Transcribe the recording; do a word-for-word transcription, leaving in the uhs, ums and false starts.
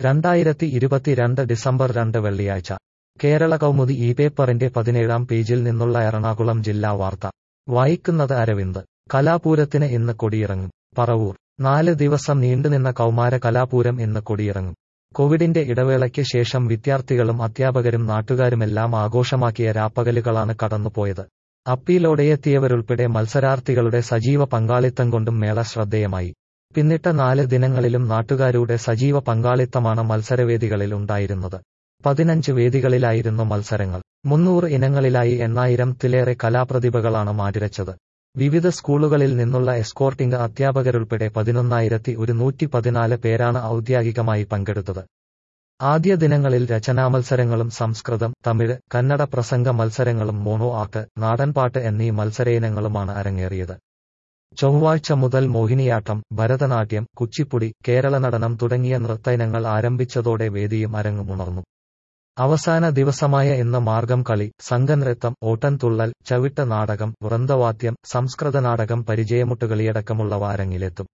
രണ്ടായിരത്തി ഇരുപത്തിരണ്ട് ഡിസംബർ രണ്ട് വെള്ളിയാഴ്ച കേരള കൗമുദി ഈ പേപ്പറിന്റെ പതിനേഴാം പേജിൽ നിന്നുള്ള എറണാകുളം ജില്ലാ വാർത്ത വായിക്കുന്നത് അരവിന്ദ്. കലാപൂരത്തിന് ഇന്ന് കൊടിയിറങ്ങും. പറവൂർ. നാല് ദിവസം നീണ്ടുനിന്ന കൗമാര കലാപൂരം ഇന്ന് കൊടിയിറങ്ങും. കോവിഡിന്റെ ഇടവേളയ്ക്ക് ശേഷം വിദ്യാർത്ഥികളും അധ്യാപകരും നാട്ടുകാരുമെല്ലാം ആഘോഷമാക്കിയ രാപ്പകലുകളാണ് കടന്നുപോയത്. അപ്പീലോടെയെത്തിയവരുൾപ്പെടെ മത്സരാർത്ഥികളുടെ സജീവ പങ്കാളിത്തം കൊണ്ടും മേള ശ്രദ്ധേയമായി. പിന്നിട്ട നാല് ദിനങ്ങളിലും നാട്ടുകാരുടെ സജീവ പങ്കാളിത്തമാണ് മത്സരവേദികളിൽ ഉണ്ടായിരുന്നത്. പതിനഞ്ച് വേദികളിലായിരുന്നു മത്സരങ്ങൾ. മുന്നൂറ് ഇനങ്ങളിലായി എണ്ണായിരത്തിലേറെ കലാപ്രതിഭകളാണ് മാറ്റുരച്ചത്. വിവിധ സ്കൂളുകളിൽ നിന്നുള്ള എസ്കോർട്ടിംഗ് അധ്യാപകരുൾപ്പെടെ പതിനൊന്നായിരത്തി ഒരുന്നൂറ്റി പതിനാല് പേരാണ് ഔദ്യോഗികമായി പങ്കെടുത്തത്. ആദ്യ ദിനങ്ങളിൽ രചനാമത്സരങ്ങളും സംസ്കൃതം, തമിഴ്, കന്നഡ പ്രസംഗ മത്സരങ്ങളും മോണോ ആക്ട്, നാടൻപാട്ട് എന്നീ മത്സരയിനങ്ങളുമാണ് അരങ്ങേറിയത്. ചൊവ്വാഴ്ച മുതൽ മോഹിനിയാട്ടം, ഭരതനാട്യം, കുച്ചിപ്പുടി, കേരള നടനം തുടങ്ങിയ നൃത്തയിനങ്ങൾ ആരംഭിച്ചതോടെ വേദിയും അരങ്ങും ഉണർന്നു. അവസാന ദിവസമായ ഇന്ന് മാർഗം കളി, സംഘനൃത്തം, ഓട്ടൻതുള്ളൽ, ചവിട്ട് നാടകം, വൃന്ദവാദ്യം, സംസ്കൃത നാടകം, പരിചയമുട്ടുകളിയടക്കമുള്ളവ അരങ്ങിലെത്തും.